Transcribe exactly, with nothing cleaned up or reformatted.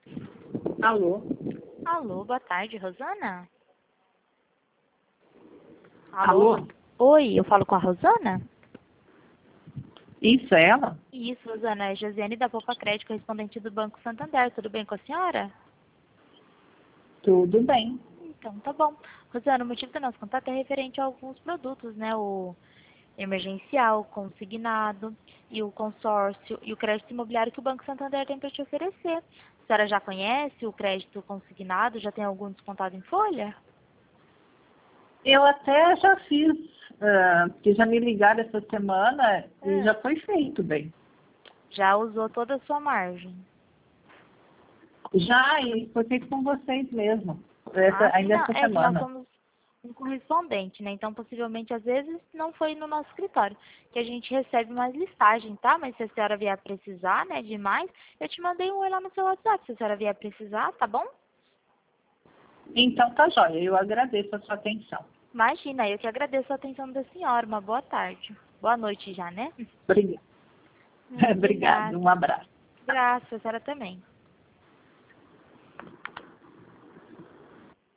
Alô? Alô, boa tarde, Rosana? Alô? Oi, eu falo com a Rosana? Isso é ela? Isso, Rosana, é Josiane da Poupa Crédito, correspondente do Banco Santander. Tudo bem com a senhora? Tudo bem. Então, tá bom. Rosana, o motivo do nosso contato é referente a alguns produtos, né? O emergencial, o consignado e o consórcio e o crédito imobiliário que o Banco Santander tem para te oferecer. A senhora já conhece o crédito consignado? Já tem algum descontado em folha? Eu até já fiz, uh, porque já me ligaram essa semana e É. já foi feito bem. Já usou toda a sua margem? Já, e foi feito com vocês mesmo, essa, Ah, sim, ainda não. essa É que nós semana. somos um correspondente, né? Então, possivelmente, às vezes, não foi no nosso escritório, que a gente recebe mais listagem, tá? Mas se a senhora vier precisar, né, de mais, eu te mandei um oi lá no seu WhatsApp, se a senhora vier precisar, tá bom? Então tá jóia, eu agradeço a sua atenção. Imagina, eu que agradeço a atenção da senhora. Uma boa tarde. Boa noite já, né? Obrigada. Hum, De Obrigada, nada. um abraço. Graças, a senhora também.